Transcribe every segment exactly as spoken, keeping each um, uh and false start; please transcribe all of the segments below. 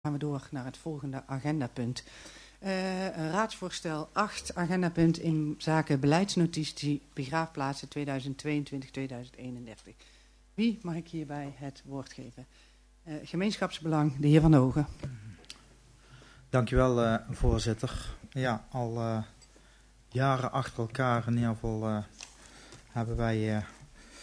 gaan we door naar het volgende agendapunt. Uh, raadsvoorstel acht, agendapunt in zaken beleidsnotitie begraafplaatsen tweeduizend tweeëntwintig tot tweeduizend eenendertig. Wie mag ik hierbij het woord geven? Uh, gemeenschapsbelang, de heer Van Ogen. Dankjewel, uh, voorzitter. Ja, al uh, jaren achter elkaar in ieder geval uh, hebben wij uh,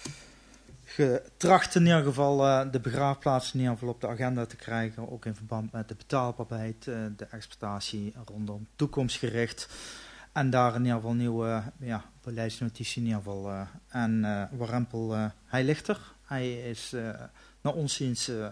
getracht in ieder geval uh, de begraafplaatsen in ieder geval op de agenda te krijgen. Ook in verband met de betaalbaarheid, uh, de exploitatie rondom toekomstgericht. En daar in ieder geval nieuwe uh, ja, beleidsnotitie in ieder geval. Uh, en uh, Warempel, uh, hij ligt er. Hij is uh, naar ons ziens uh,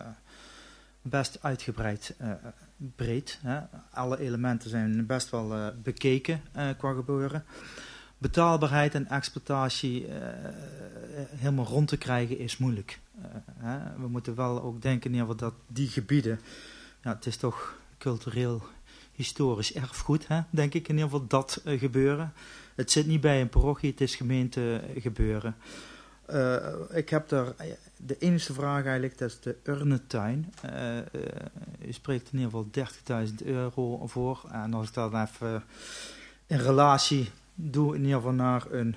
best uitgebreid uh, breed. Hè. Alle elementen zijn best wel uh, bekeken uh, qua gebeuren. Betaalbaarheid en exploitatie uh, helemaal rond te krijgen is moeilijk. Uh, hè. We moeten wel ook denken in ieder geval dat die gebieden, ja, het is toch cultureel, historisch erfgoed, hè, denk ik in ieder geval dat uh, gebeuren. Het zit niet bij een parochie, het is gemeente gebeuren. Uh, ik heb daar de enige vraag eigenlijk, dat is de urnentuin. Uh, uh, u spreekt in ieder geval dertigduizend euro voor. En als ik dat even in relatie doe, in ieder geval naar een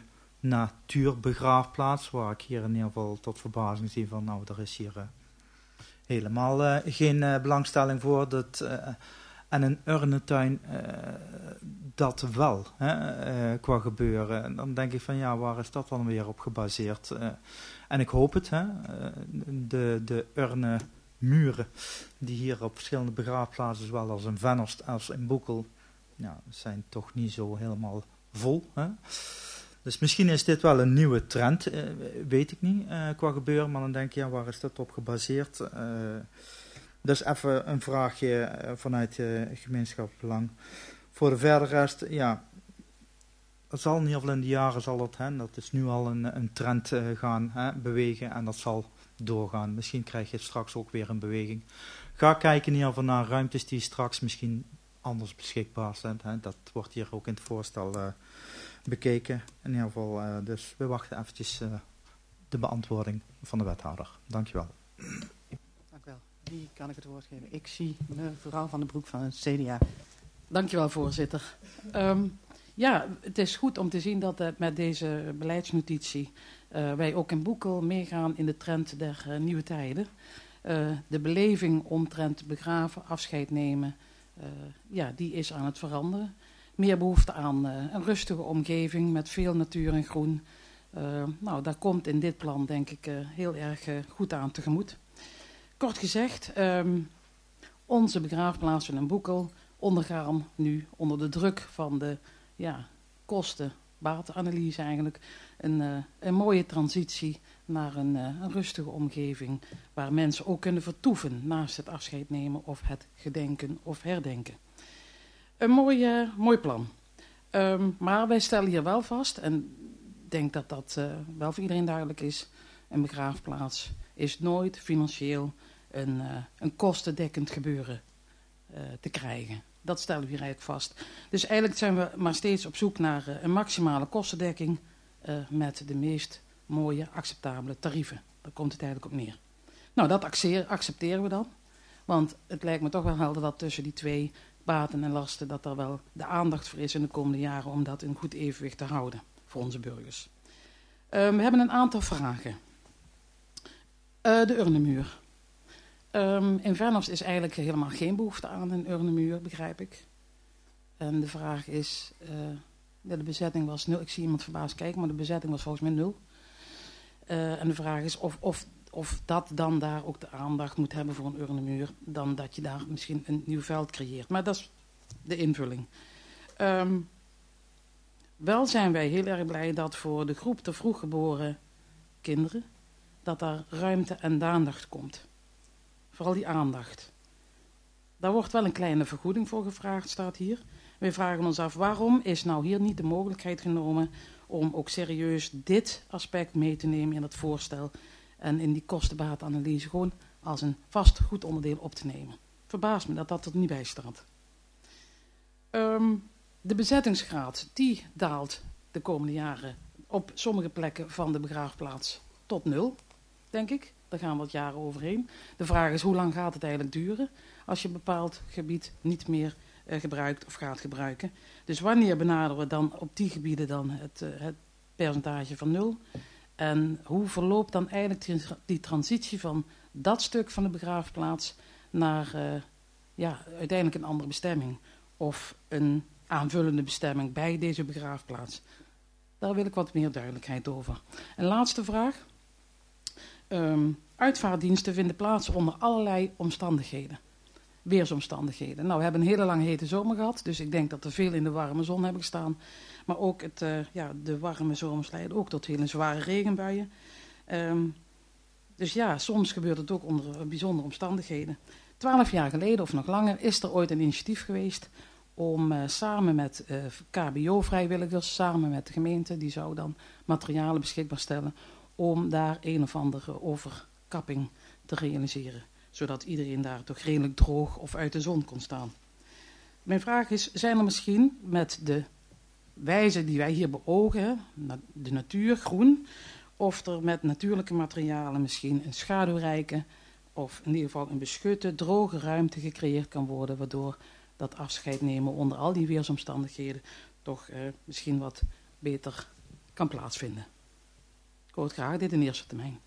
natuurbegraafplaats, waar ik hier in ieder geval tot verbazing zie van, nou, er is hier uh, helemaal uh, geen uh, belangstelling voor. Dat, uh, en een urnentuin, uh, dat wel, hè, uh, qua gebeuren. En dan denk ik van, ja, waar is dat dan weer op gebaseerd? Uh, en ik hoop het, hè, de, de urnenmuren die hier op verschillende begraafplaatsen, zowel als in Vennost als in Boekel, ja, zijn toch niet zo helemaal vol. Hè. Dus misschien is dit wel een nieuwe trend, uh, weet ik niet, uh, qua gebeuren. Maar dan denk ik, ja, waar is dat op gebaseerd? Uh, dus even een vraagje uh, vanuit uh, gemeenschapsbelang. Voor de verder rest, ja, het zal in ieder geval in de jaren zal het, hè, dat is nu al een, een trend uh, gaan hè, bewegen en dat zal doorgaan. Misschien krijg je straks ook weer een beweging. Ga kijken in ieder geval naar ruimtes die straks misschien anders beschikbaar zijn. Hè. Dat wordt hier ook in het voorstel uh, bekeken. In ieder geval, uh, dus we wachten eventjes uh, de beantwoording van de wethouder. Dankjewel. Dank u wel. Wie kan ik het woord geven? Ik zie mevrouw Van den Broek van het C D A. Dankjewel, voorzitter. Um, ja, het is goed om te zien dat uh, met deze beleidsnotitie uh, wij ook in Boekel meegaan in de trend der uh, nieuwe tijden. Uh, de beleving omtrent begraven, afscheid nemen, uh, ja, die is aan het veranderen. Meer behoefte aan uh, een rustige omgeving met veel natuur en groen. Uh, nou, daar komt in dit plan denk ik uh, heel erg uh, goed aan tegemoet. Kort gezegd, um, onze begraafplaatsen in Boekel ondergaan nu onder de druk van de ja, kosten-batenanalyse eigenlijk een, uh, een mooie transitie naar een, uh, een rustige omgeving waar mensen ook kunnen vertoeven naast het afscheid nemen of het gedenken of herdenken. Een mooi, uh, mooi plan. Um, maar wij stellen hier wel vast, en ik denk dat dat uh, wel voor iedereen duidelijk is, een begraafplaats is nooit financieel een, uh, een kostendekkend gebeuren uh, te krijgen. Dat stellen we hier eigenlijk vast. Dus eigenlijk zijn we maar steeds op zoek naar uh, een maximale kostendekking uh, met de meest mooie, acceptabele tarieven. Daar komt het eigenlijk op neer. Nou, dat accepteren we dan. Want het lijkt me toch wel helder dat tussen die twee baten en lasten, dat er wel de aandacht voor is in de komende jaren om dat in goed evenwicht te houden voor onze burgers. Uh, we hebben een aantal vragen. Uh, de urnenmuur. Um, in Vennost is eigenlijk helemaal geen behoefte aan een urnenmuur, begrijp ik. En de vraag is, uh, de bezetting was nul. Ik zie iemand verbaasd kijken, maar de bezetting was volgens mij nul. Uh, en de vraag is of, of, of dat dan daar ook de aandacht moet hebben voor een urnenmuur, dan dat je daar misschien een nieuw veld creëert. Maar dat is de invulling. Um, wel zijn wij heel erg blij dat voor de groep te vroeg geboren kinderen, dat daar ruimte en aandacht komt. Vooral die aandacht. Daar wordt wel een kleine vergoeding voor gevraagd, staat hier. We vragen ons af, waarom is nou hier niet de mogelijkheid genomen om ook serieus dit aspect mee te nemen in het voorstel en in die kostenbaatanalyse gewoon als een vast goed onderdeel op te nemen. Verbaast me dat dat er niet bij staat. Um, de bezettingsgraad, die daalt de komende jaren op sommige plekken van de begraafplaats tot nul, denk ik. Daar gaan wat jaren overheen. De vraag is, hoe lang gaat het eigenlijk duren als je een bepaald gebied niet meer uh, gebruikt of gaat gebruiken. Dus wanneer benaderen we dan op die gebieden dan het, uh, het percentage van nul? En hoe verloopt dan eigenlijk die, die transitie van dat stuk van de begraafplaats naar uh, ja, uiteindelijk een andere bestemming? Of een aanvullende bestemming bij deze begraafplaats? Daar wil ik wat meer duidelijkheid over. En laatste vraag. Um, uitvaartdiensten vinden plaats onder allerlei omstandigheden. Weersomstandigheden. Nou, we hebben een hele lange hete zomer gehad. Dus ik denk dat er veel in de warme zon hebben gestaan. Maar ook het, uh, ja, de warme zomers leiden ook tot hele zware regenbuien. Um, dus ja, soms gebeurt het ook onder bijzondere omstandigheden. Twaalf jaar geleden of nog langer is er ooit een initiatief geweest om uh, samen met uh, K B O-vrijwilligers, samen met de gemeente, die zou dan materialen beschikbaar stellen, om daar een of andere overkapping te realiseren. Zodat iedereen daar toch redelijk droog of uit de zon kon staan. Mijn vraag is, zijn er misschien met de wijze die wij hier beogen, de natuur, groen, of er met natuurlijke materialen misschien een schaduwrijke, of in ieder geval een beschutte, droge ruimte gecreëerd kan worden, waardoor dat afscheid nemen onder al die weersomstandigheden toch uh, misschien wat beter kan plaatsvinden. Ik hoor het graag dit in eerste termijn.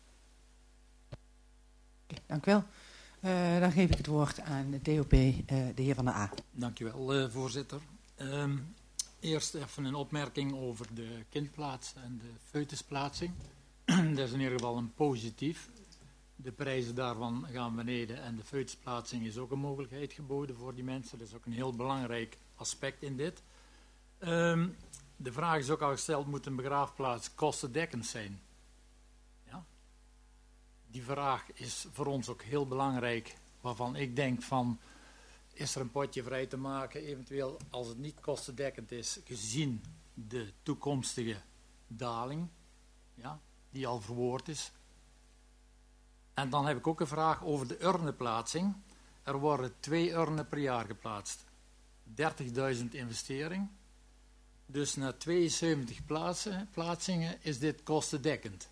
Okay, dank u wel. Uh, dan geef ik het woord aan de D O P, uh, de heer Van der A. Dank u wel, uh, voorzitter. Um, eerst even een opmerking over de kindplaats en de foetusplaatsing. Dat is in ieder geval een positief. De prijzen daarvan gaan beneden en de foetusplaatsing is ook een mogelijkheid geboden voor die mensen. Dat is ook een heel belangrijk aspect in dit. Um, de vraag is ook al gesteld, moet een begraafplaats kostendekkend zijn? Ja. Die vraag is voor ons ook heel belangrijk, waarvan ik denk van, is er een potje vrij te maken, eventueel als het niet kostendekkend is, gezien de toekomstige daling, ja, die al verwoord is. En dan heb ik ook een vraag over de urnenplaatsing. Er worden twee urnen per jaar geplaatst. dertigduizend investering. Dus na tweeënzeventig plaatsen, plaatsingen is dit kostendekkend.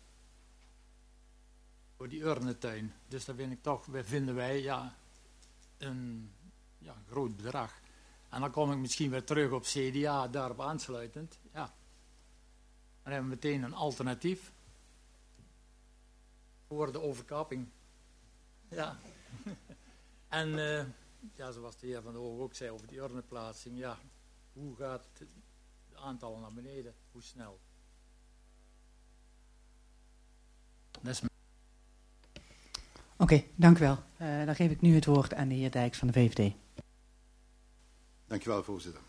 Voor die urnentuin. Dus dat vind ik toch, vinden wij ja, een ja, groot bedrag. En dan kom ik misschien weer terug op C D A, daarop aansluitend. Ja. Dan hebben we meteen een alternatief. Voor de overkapping. Ja. En uh, ja, zoals de heer Van der Hoog ook zei over die urnenplaatsing. Ja, hoe gaat het de aantallen naar beneden? Hoe snel? Dat is Oké, okay, dank u wel. Uh, dan geef ik nu het woord aan de heer Dijks van de V V D. Dank u wel, voorzitter.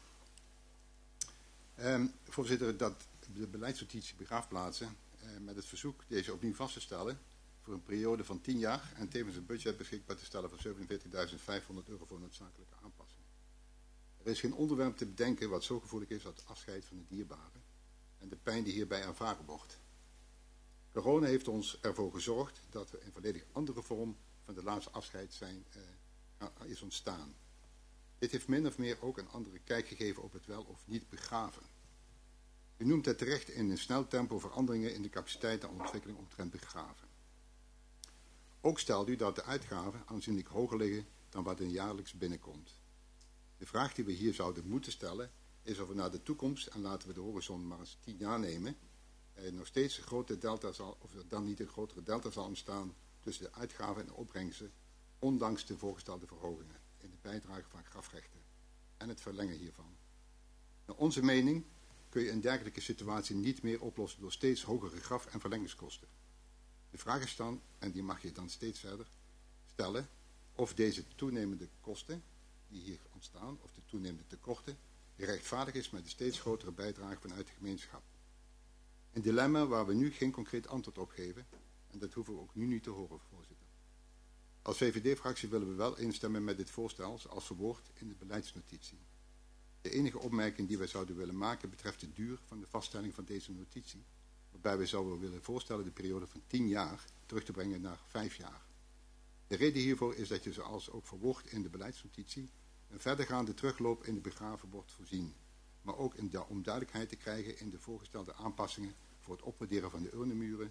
Um, voorzitter, dat de beleidsnotitie begraafplaatsen uh, met het verzoek deze opnieuw vast te stellen voor een periode van tien jaar en tevens een budget beschikbaar te stellen van zevenenveertigduizend vijfhonderd euro voor noodzakelijke aanpassingen. Er is geen onderwerp te bedenken wat zo gevoelig is als het afscheid van de dierbaren en de pijn die hierbij ervaren wordt. Corona heeft ons ervoor gezorgd dat er een volledig andere vorm van de laatste afscheid zijn, uh, is ontstaan. Dit heeft min of meer ook een andere kijk gegeven op het wel of niet begraven. U noemt het terecht in een snel tempo veranderingen in de capaciteit en ontwikkeling omtrent begraven. Ook stelt u dat de uitgaven aanzienlijk hoger liggen dan wat er jaarlijks binnenkomt. De vraag die we hier zouden moeten stellen is of we naar de toekomst, en laten we de horizon maar eens tien jaar nemen, er nog steeds een grote delta zal, of er dan niet een grotere delta zal ontstaan tussen de uitgaven en de opbrengsten, ondanks de voorgestelde verhogingen in de bijdrage van grafrechten en het verlengen hiervan. Naar onze mening kun je een dergelijke situatie niet meer oplossen door steeds hogere graf- en verlengingskosten. De vraag is dan, en die mag je dan steeds verder stellen, of deze toenemende kosten die hier ontstaan, of de toenemende tekorten, gerechtvaardigd is met de steeds grotere bijdrage vanuit de gemeenschap. Een dilemma waar we nu geen concreet antwoord op geven, en dat hoeven we ook nu niet te horen, voorzitter. Als V V D-fractie willen we wel instemmen met dit voorstel, zoals verwoord in de beleidsnotitie. De enige opmerking die wij zouden willen maken betreft de duur van de vaststelling van deze notitie, waarbij we zouden willen voorstellen de periode van tien jaar terug te brengen naar vijf jaar. De reden hiervoor is dat je, zoals ook verwoord in de beleidsnotitie, een verdergaande terugloop in de begraven wordt voorzien, maar ook in de, om duidelijkheid te krijgen in de voorgestelde aanpassingen voor het opwaarderen van de urnenmuren,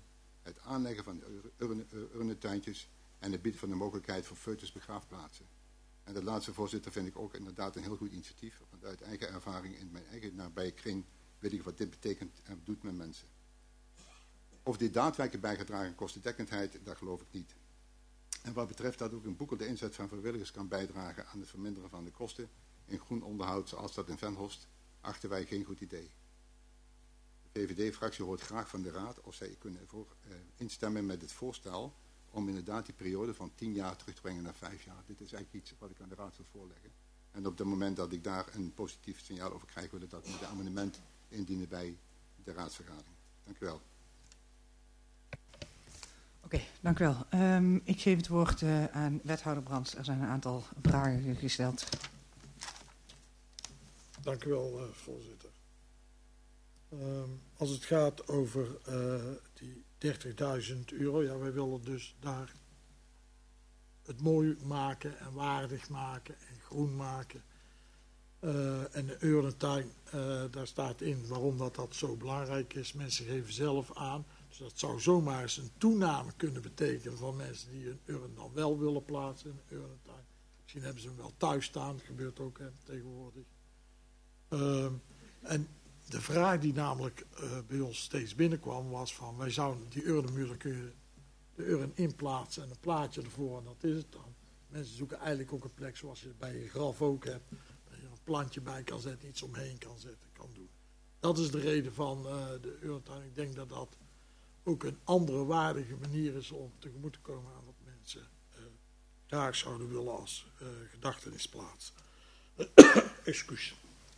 het aanleggen van urne, urnetuintjes en het bieden van de mogelijkheid voor foetus begraafplaatsen. En dat laatste, voorzitter, vind ik ook inderdaad een heel goed initiatief. Want uit eigen ervaring in mijn eigen nabije kring weet ik wat dit betekent en doet met mensen. Of dit daadwerkelijk bijgedragen aan kostendekkendheid, dat geloof ik niet. En wat betreft dat ook in Boekel de inzet van vrijwilligers kan bijdragen aan het verminderen van de kosten in groen onderhoud zoals dat in Venhorst, achten wij geen goed idee. De V V D-fractie hoort graag van de Raad of zij kunnen voor, uh, instemmen met het voorstel om inderdaad die periode van tien jaar terug te brengen naar vijf jaar. Dit is eigenlijk iets wat ik aan de Raad wil voorleggen. En op het moment dat ik daar een positief signaal over krijg, wil ik dat met een amendement indienen bij de raadsvergadering. Dank u wel. Oké, okay, dank u wel. Um, ik geef het woord uh, aan wethouder Brands. Er zijn een aantal vragen gesteld. Dank u wel, uh, voorzitter. Um, als het gaat over uh, die dertigduizend euro, ja, wij willen dus daar het mooi maken en waardig maken en groen maken. Uh, en de Urentuin, uh, daar staat in waarom dat, dat zo belangrijk is. Mensen geven zelf aan. Dus dat zou zomaar eens een toename kunnen betekenen van mensen die hun urn dan wel willen plaatsen in de Urentuin. Misschien hebben ze hem wel thuis staan, dat gebeurt ook hè, tegenwoordig. Uh, en de vraag die namelijk uh, bij ons steeds binnenkwam was van, wij zouden die urnenmuur, dan kun je de urn inplaatsen en een plaatje ervoor en dat is het dan. Mensen zoeken eigenlijk ook een plek zoals je bij je graf ook hebt, dat je er een plantje bij kan zetten, iets omheen kan zetten, kan doen. Dat is de reden van uh, de Urentuin. Ik denk dat dat ook een andere waardige manier is om tegemoet te komen aan wat mensen uh, graag zouden willen als uh, gedachtenisplaats. Excuus.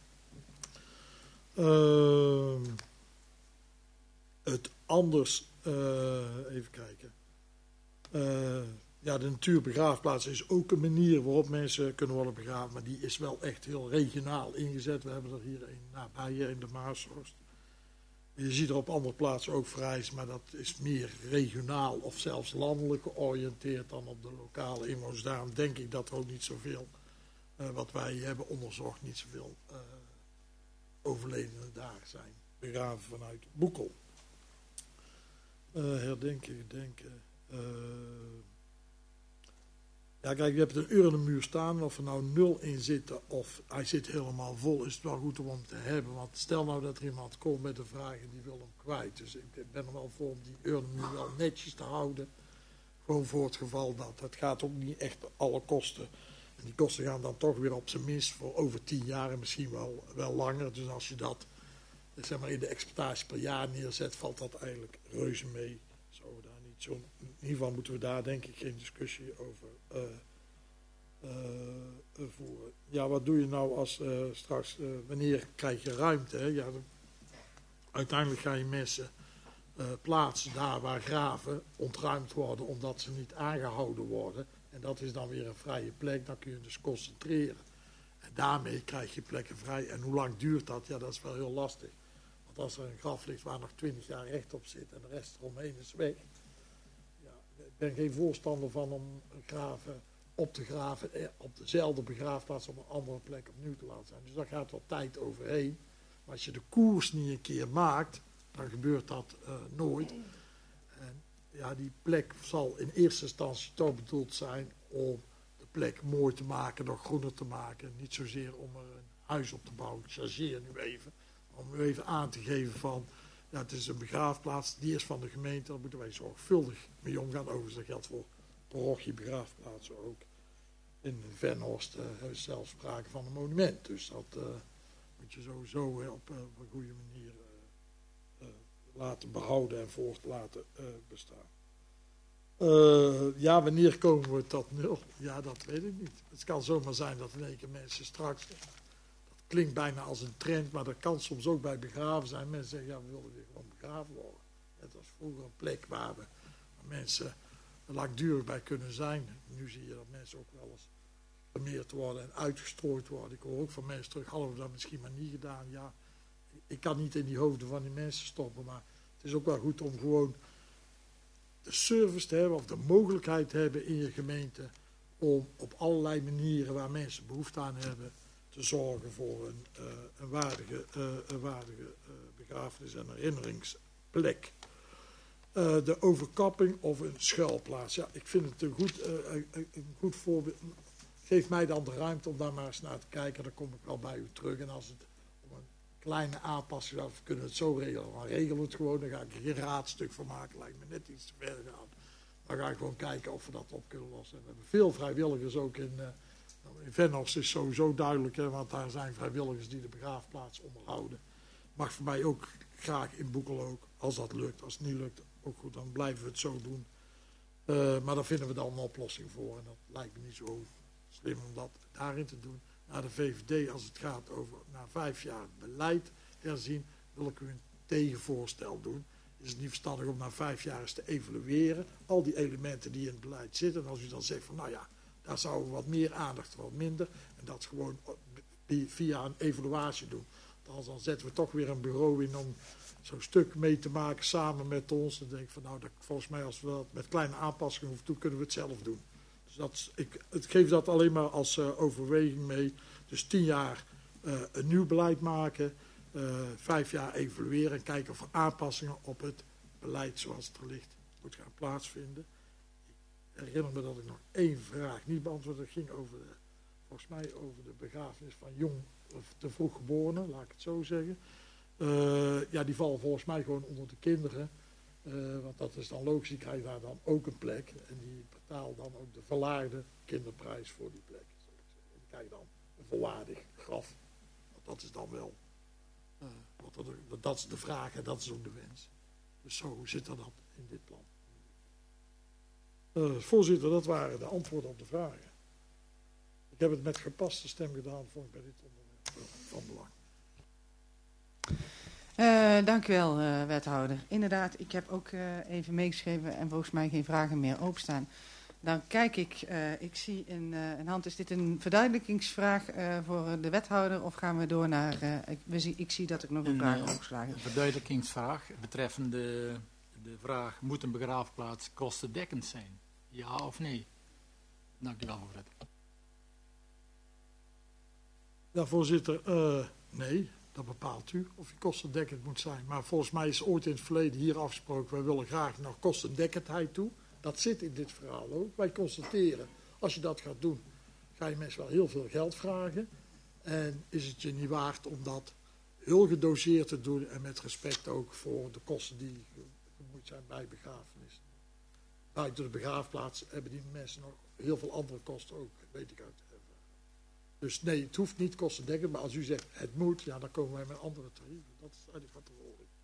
Uh, het anders, uh, even kijken. Uh, ja, de natuurbegraafplaats is ook een manier waarop mensen kunnen worden begraven, maar die is wel echt heel regionaal ingezet. We hebben er hier een nabij in de Maashorst. Je ziet er op andere plaatsen ook vereist, maar dat is meer regionaal of zelfs landelijk georiënteerd dan op de lokale inwoners. Daarom denk ik dat er ook niet zoveel, uh, wat wij hebben onderzocht, niet zoveel uh, overledenen daar zijn. Begraven vanuit Boekel. Uh, herdenken, gedenken. Uh, ja, kijk, je hebt een urnenmuur staan. Of er nou nul in zit of hij zit helemaal vol, is het wel goed om hem te hebben. Want stel nou dat er iemand komt met een vraag en die wil hem kwijt. Dus ik ben er wel voor om die urnenmuur wel netjes te houden. Gewoon voor het geval dat. Het gaat ook niet echt alle kosten. En die kosten gaan dan toch weer op zijn minst voor over tien jaar en misschien wel, wel langer. Dus als je dat zeg maar in de exploitatie per jaar neerzet, valt dat eigenlijk reuze mee. Zo daar niet zo. In ieder geval moeten we daar denk ik geen discussie over uh, uh, voeren. Ja, wat doe je nou als uh, straks, uh, wanneer krijg je ruimte? Hè? Ja, dan, uiteindelijk ga je mensen uh, plaatsen daar waar graven ontruimd worden omdat ze niet aangehouden worden. En dat is dan weer een vrije plek, dan kun je dus concentreren. En daarmee krijg je plekken vrij. En hoe lang duurt dat? Ja, dat is wel heel lastig. Want als er een graf ligt waar nog twintig jaar recht op zit en de rest eromheen is weg. Ja, ik ben geen voorstander van om graven op te graven op dezelfde begraafplaats op een andere plek opnieuw te laten zijn. Dus daar gaat wat tijd overheen. Maar als je de koers niet een keer maakt, dan gebeurt dat uh, nooit. En ja, die plek zal in eerste instantie toch bedoeld zijn om de plek mooi te maken, nog groener te maken. Niet zozeer om er een huis op te bouwen. Ik chargeer nu even. Om u even aan te geven van, ja, het is een begraafplaats, die is van de gemeente. Daar moeten wij zorgvuldig mee omgaan. Overigens, dat geldt voor parochie begraafplaatsen ook. In Venhorst uh, hebben we zelfs sprake van een monument. Dus dat uh, moet je sowieso uh, op, uh, op een goede manier uh, uh, laten behouden en voort laten uh, bestaan. Uh, ja, wanneer komen we tot nul? Ja, dat weet ik niet. Het kan zomaar zijn dat in één keer mensen straks... Dat klinkt bijna als een trend, maar dat kan soms ook bij begraven zijn. Mensen zeggen, ja, we willen weer gewoon begraven worden. Het was vroeger een plek waar, we, waar mensen langdurig bij kunnen zijn. Nu zie je dat mensen ook wel eens vermeerd worden en uitgestrooid worden. Ik hoor ook van mensen terug, hadden we dat misschien maar niet gedaan. Ja, ik kan niet in die hoofden van die mensen stoppen, maar het is ook wel goed om gewoon de service te hebben of de mogelijkheid te hebben in je gemeente om op allerlei manieren waar mensen behoefte aan hebben te zorgen voor een, uh, een waardige, uh, een waardige uh, begrafenis en herinneringsplek. Uh, de overkapping of een schuilplaats. Ja, ik vind het een goed, uh, een, een goed voorbeeld. Geef mij dan de ruimte om daar maar eens naar te kijken. Dan kom ik wel bij u terug. En als het om een kleine aanpassing is, kunnen we het zo regelen. Dan regelen we het gewoon. Dan ga ik er geen raadstuk van maken. Lijkt me net iets te ver gaan. Dan ga ik gewoon kijken of we dat op kunnen lossen. En we hebben veel vrijwilligers ook in... Uh, in Venhorst is sowieso duidelijk. Hè, want daar zijn vrijwilligers die de begraafplaats onderhouden. Mag voor mij ook graag in Boekelo ook. Als dat lukt. Als het niet lukt, ook goed. Dan blijven we het zo doen. Uh, maar daar vinden we dan een oplossing voor. En dat lijkt me niet zo slim om dat daarin te doen. Naar de V V D, als het gaat over na vijf jaar beleid herzien, wil ik u een tegenvoorstel doen. Is het niet verstandig om na vijf jaar eens te evalueren. Al die elementen die in het beleid zitten. En als u dan zegt van nou ja, daar zouden we wat meer aandacht, wat minder. En dat gewoon via een evaluatie doen. Dan, dan zetten we toch weer een bureau in om zo'n stuk mee te maken samen met ons. Dan denk ik van nou, dat, volgens mij als we dat met kleine aanpassingen hoeven toe, kunnen we het zelf doen. Dus dat, ik, ik geef dat alleen maar als uh, overweging mee. Dus tien jaar uh, een nieuw beleid maken. Uh, vijf jaar evalueren en kijken of er aanpassingen op het beleid zoals het er ligt moet gaan plaatsvinden. Ik herinner me dat ik nog één vraag niet beantwoordde. Dat ging over de, volgens mij over de begrafenis van jong of te vroeg geborenen, laat ik het zo zeggen. Uh, ja, die vallen volgens mij gewoon onder de kinderen. Uh, want dat is dan logisch, die krijgen daar dan ook een plek. En die betalen dan ook de verlaagde kinderprijs voor die plek. En die krijgen dan een volwaardig graf. Want dat is dan wel, uh, wat er, dat is de vraag en dat is ook de wens. Dus zo zit er dat in dit plan. Uh, voorzitter, dat waren de antwoorden op de vragen. Ik heb het met gepaste stem gedaan, vond ik bij dit onderwerp van belang. Uh, dank u wel, uh, wethouder. Inderdaad, ik heb ook uh, even meegeschreven en volgens mij geen vragen meer openstaan. Dan kijk ik, uh, ik zie een, uh, een hand. Is dit een verduidelijkingsvraag uh, voor de wethouder of gaan we door naar... Uh, ik, we zie, ik zie dat ik nog een, een vraag heb opgeslagen. Een verduidelijkingsvraag betreffende de vraag, moet een begraafplaats kostendekkend zijn? Ja of nee? Dank u wel voor het. Ja, voorzitter, uh, nee. Dat bepaalt u of je kostendekkend moet zijn. Maar volgens mij is ooit in het verleden hier afgesproken, wij willen graag naar kostendekkendheid toe. Dat zit in dit verhaal ook. Wij constateren, als je dat gaat doen, ga je mensen wel heel veel geld vragen. En is het je niet waard om dat heel gedoseerd te doen en met respect ook voor de kosten die gemoeid zijn bij begrafenis. Buiten de begraafplaats hebben die mensen nog heel veel andere kosten ook, weet ik uit. Dus nee, het hoeft niet kostendekkend, maar als u zegt het moet, ja, dan komen wij met andere tarieven. Dat is eigenlijk wat er hoor ik.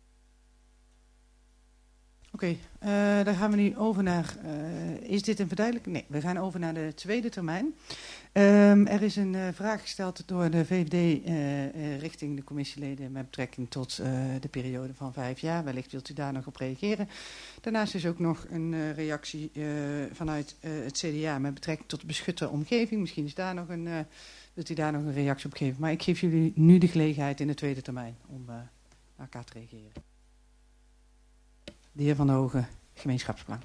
Oké, okay, uh, dan gaan we nu over naar, uh, is dit een verduidelijking? Nee, we gaan over naar de tweede termijn. Um, er is een uh, vraag gesteld door de V V D uh, uh, richting de commissieleden met betrekking tot uh, de periode van vijf jaar. Wellicht wilt u daar nog op reageren. Daarnaast is ook nog een uh, reactie uh, vanuit uh, het C D A met betrekking tot de beschutte omgeving. Misschien is daar nog een, uh, wilt u daar nog een reactie op geven. Maar ik geef jullie nu de gelegenheid in de tweede termijn om uh, naar elkaar te reageren. De heer Van der Hogen, gemeenschapsplan.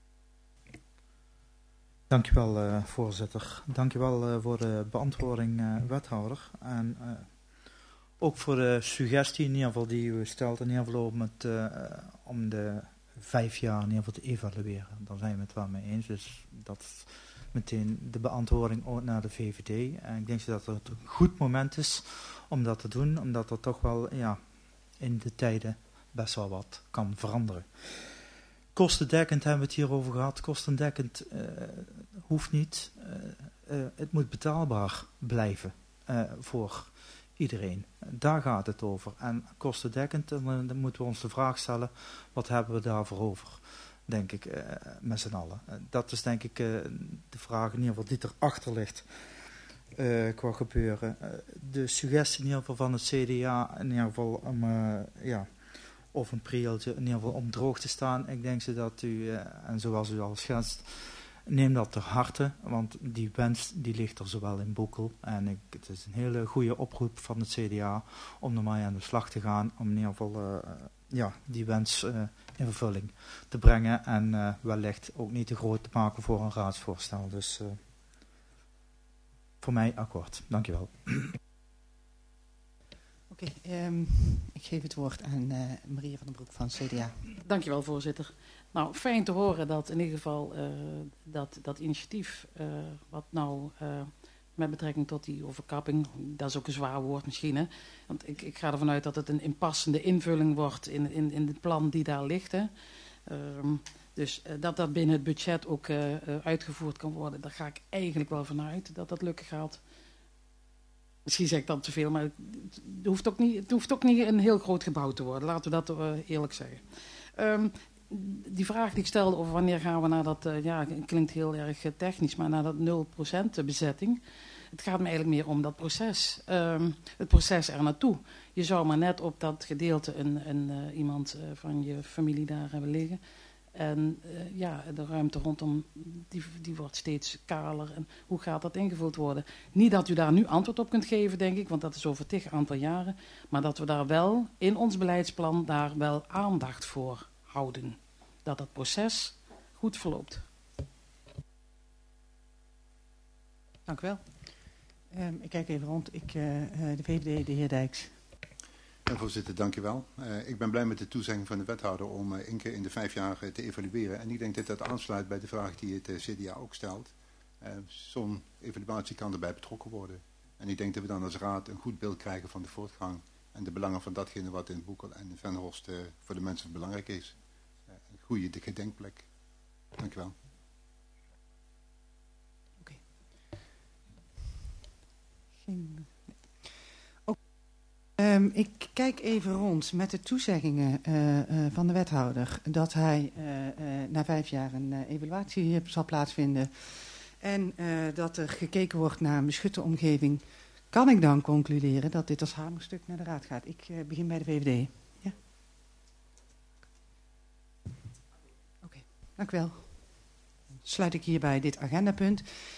Dank u wel, uh, voorzitter. Dank u wel uh, voor de beantwoording, uh, wethouder. En uh, ook voor de suggestie in ieder geval die u stelt, in ieder geval om, het, uh, om de vijf jaar in ieder geval te evalueren. Daar zijn we het wel mee eens. Dus dat is meteen de beantwoording ook naar de V V D. En ik denk dat het een goed moment is om dat te doen, omdat er toch wel ja, in de tijden best wel wat kan veranderen. Kostendekkend hebben we het hier over gehad. Kostendekkend uh, hoeft niet. Uh, uh, het moet betaalbaar blijven uh, voor iedereen. Daar gaat het over. En kostendekkend, uh, dan moeten we ons de vraag stellen, wat hebben we daarvoor over? Denk ik, uh, met z'n allen. Uh, dat is denk ik uh, de vraag in ieder geval die erachter ligt uh, qua gebeuren. Uh, de suggestie in ieder geval van het C D A, in ieder geval om, uh, ja... of een prieltje in ieder geval om droog te staan. Ik denk ze dat u, uh, en zoals u al schetst, neem dat ter harte, want die wens die ligt er zowel in Boekel. En ik, het is een hele goede oproep van het C D A om ermee aan de slag te gaan, om in ieder geval uh, ja, die wens uh, in vervulling te brengen en uh, wellicht ook niet te groot te maken voor een raadsvoorstel. Dus uh, voor mij akkoord. Dank je wel. Oké, Oké, okay, um, ik geef het woord aan uh, Maria van den Broek van C D A. Dankjewel, voorzitter. Nou, fijn te horen dat in ieder geval uh, dat, dat initiatief, uh, wat nou uh, met betrekking tot die overkapping, dat is ook een zwaar woord misschien, hè? Want ik, ik ga ervan uit dat het een inpassende invulling wordt in, in, in het plan die daar ligt, hè? Um, dus uh, dat dat binnen het budget ook uh, uh, uitgevoerd kan worden, daar ga ik eigenlijk wel vanuit dat dat lukken gaat. Misschien zeg ik dan te veel, maar het hoeft ook niet, het hoeft ook niet een heel groot gebouw te worden. Laten we dat uh, eerlijk zeggen. Um, die vraag die ik stelde over wanneer gaan we naar dat, uh, ja, het klinkt heel erg uh, technisch, maar naar dat nul procent bezetting. Het gaat me eigenlijk meer om dat proces. Um, het proces er naartoe. Je zou maar net op dat gedeelte een, een, uh, iemand uh, van je familie daar hebben liggen. En uh, ja, de ruimte rondom, die, die wordt steeds kaler. En hoe gaat dat ingevuld worden? Niet dat u daar nu antwoord op kunt geven, denk ik, want dat is over tig aantal jaren. Maar dat we daar wel in ons beleidsplan daar wel aandacht voor houden. Dat dat proces goed verloopt. Dank u wel. Um, ik kijk even rond. Ik, uh, uh, de V V D, de heer Dijks. Ja, voorzitter, dank u wel. Uh, ik ben blij met de toezegging van de wethouder om uh, één keer in de vijf jaar uh, te evalueren. En ik denk dat dat aansluit bij de vraag die het uh, C D A ook stelt. Uh, Zo'n evaluatie kan erbij betrokken worden. En ik denk dat we dan als raad een goed beeld krijgen van de voortgang en de belangen van datgene wat in Boekel en in Venhorst uh, voor de mensen belangrijk is. Uh, een goede gedenkplek. Dank u wel. Oké. Okay. Geen... Um, ik kijk even rond met de toezeggingen uh, uh, van de wethouder dat hij uh, uh, na vijf jaar een uh, evaluatie zal plaatsvinden en uh, dat er gekeken wordt naar een beschutte omgeving. Kan ik dan concluderen dat dit als hamerstuk naar de raad gaat? Ik uh, begin bij de V V D. Ja? Oké, okay. Dank u wel. Sluit ik hierbij dit agendapunt.